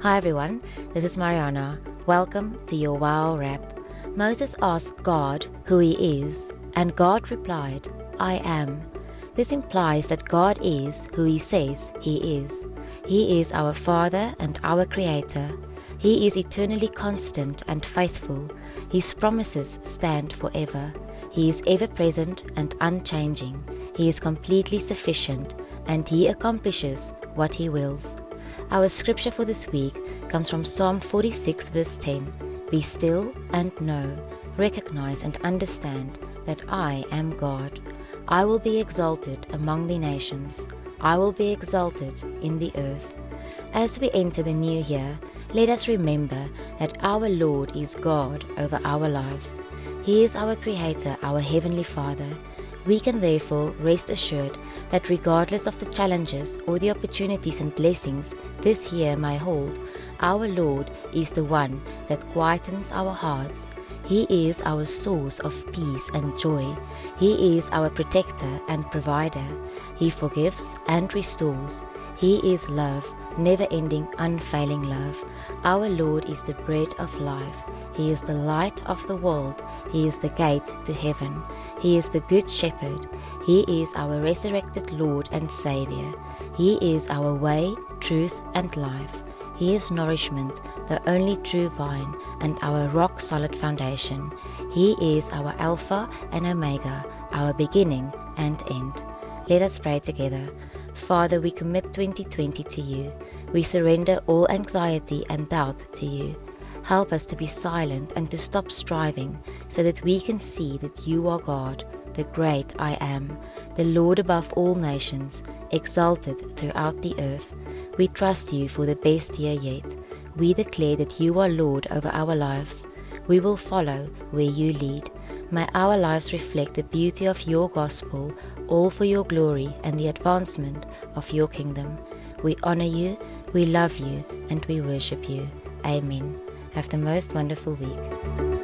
Hi everyone, this is Mariana. Welcome to your Wow Wrap. Moses asked God who he is, and God replied, I am. This implies that God is who he says he is. He is our Father and our Creator. He is eternally constant and faithful. His promises stand forever. He is ever-present and unchanging. He is completely sufficient, and he accomplishes what he wills. Our scripture for this week comes from Psalm 46 verse 10. Be still and know, recognize and understand that I am God. I will be exalted among the nations. I will be exalted in the earth. As we enter the new year, let us remember that our Lord is God over our lives. He is our Creator, our Heavenly Father. We can therefore rest assured that regardless of the challenges or the opportunities and blessings this year may hold, our Lord is the one that quietens our hearts. He is our source of peace and joy. He is our protector and provider. He forgives and restores. He is love, never-ending, unfailing love. Our Lord is the bread of life. He is the light of the world. He is the gate to heaven. He is the good shepherd. He is our resurrected Lord and Savior. He is our way, truth, and life. He is nourishment, the only true vine, and our rock-solid foundation. He is our Alpha and Omega, our beginning and end. Let us pray together. Father, we commit 2020 to you. We surrender all anxiety and doubt to you. Help us to be silent and to stop striving so that we can see that you are God, the great I am, the Lord above all nations, exalted throughout the earth. We trust you for the best year yet. We declare that you are Lord over our lives. We will follow where you lead. May our lives reflect the beauty of your gospel, all for your glory and the advancement of your kingdom. We honor you, we love you, and we worship you. Amen. Have the most wonderful week.